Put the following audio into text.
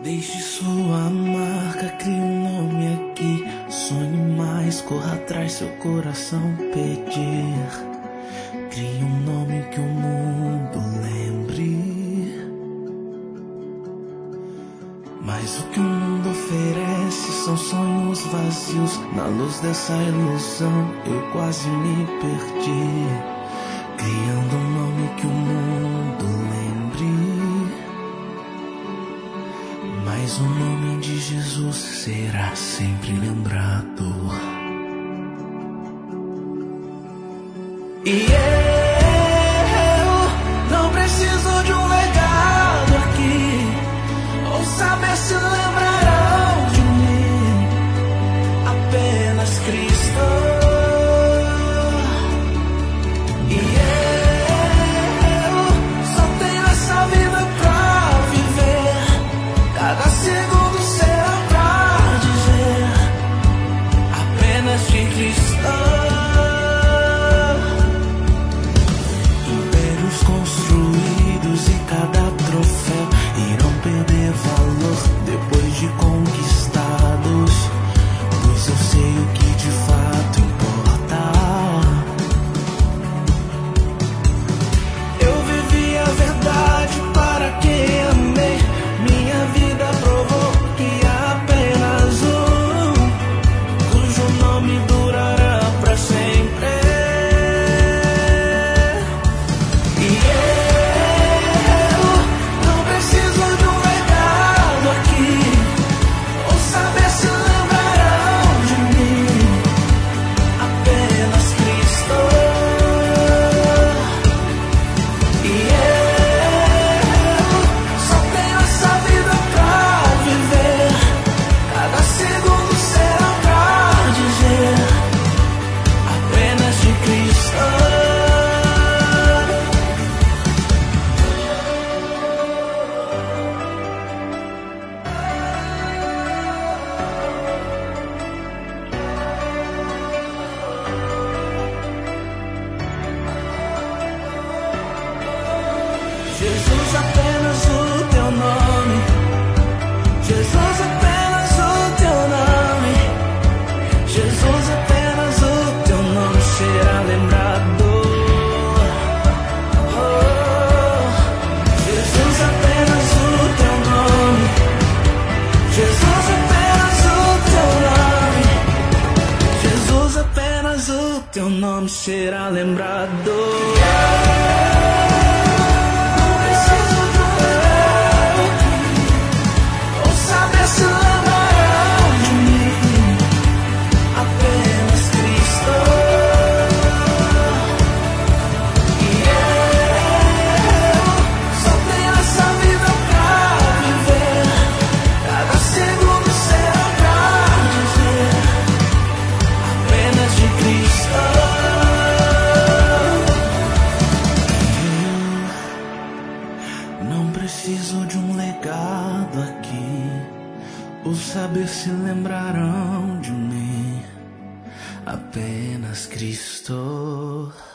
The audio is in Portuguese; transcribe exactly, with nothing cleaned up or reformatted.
Deixe sua marca, crie um nome aqui. Sonhe mais, corra atrás, seu coração pedir. Crie um nome que o mundo lembre. Mas o que o mundo oferece são sonhos vazios. Na luz dessa ilusão eu quase me perdi, criando um nome que o mundo lembre. Mas o nome de Jesus será sempre lembrado. E eu não preciso de um legado aqui, ou saber se lembrarão de mim. Apenas Cristo. E eu só tenho essa vida pra viver. Cada segundo será pra dizer apenas de Cristo. Impérios construídos e cada troféu irão perder valor depois de conquistados, pois eu sei o que de fato importa. Eu vivi a verdade para quem amei. Minha vida provou que há apenas um, cujo nome durará pra sempre. E eu não preciso de um legado aqui, ou saber se lembrarão de mim. Apenas Cristo. E eu só tenho essa vida pra viver. Cada segundo será pra dizer apenas de Cristo. Jesus, apenas o teu nome. Jesus, apenas o teu nome. Jesus, apenas o teu nome será lembrado. Oh, Jesus, apenas o teu nome. Jesus, apenas o teu nome. Jesus, apenas o teu nome será lembrado. Não preciso de um legado aqui, ou saber se lembrarão de mim. Apenas Cristo.